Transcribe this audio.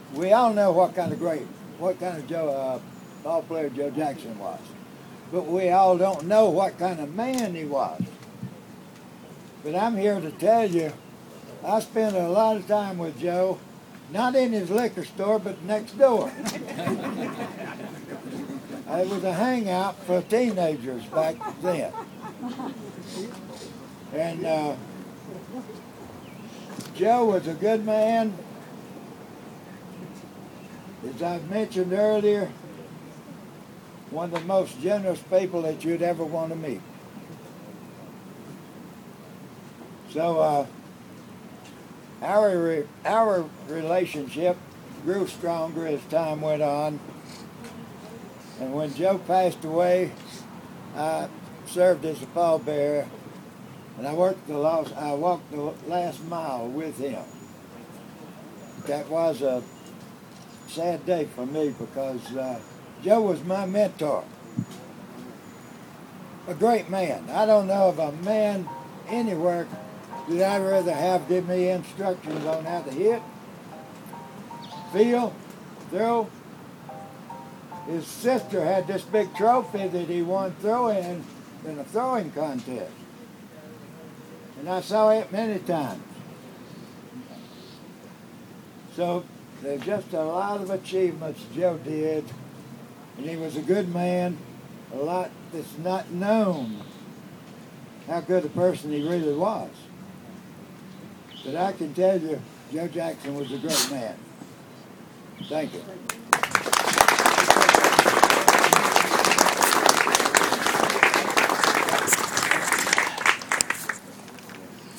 we all know what kind of ball player Joe Jackson was. But we all don't know what kind of man he was. But I'm here to tell you, I spent a lot of time with Joe, not in his liquor store, but next door. It was a hangout for teenagers back then. And Joe was a good man. As I mentioned earlier, one of the most generous people that you'd ever want to meet. So our relationship grew stronger as time went on. And when Joe passed away, I served as a pallbearer, and I walked the last mile with him. That was a sad day for me because Joe was my mentor. A great man. I don't know of a man anywhere that I'd rather have give me instructions on how to hit, feel, throw. His sister had this big trophy that he won throwing in a throwing contest. And I saw it many times. So there's just a lot of achievements Joe did. And he was a good man. A lot that's not known how good a person he really was. But I can tell you, Joe Jackson was a great man. Thank you.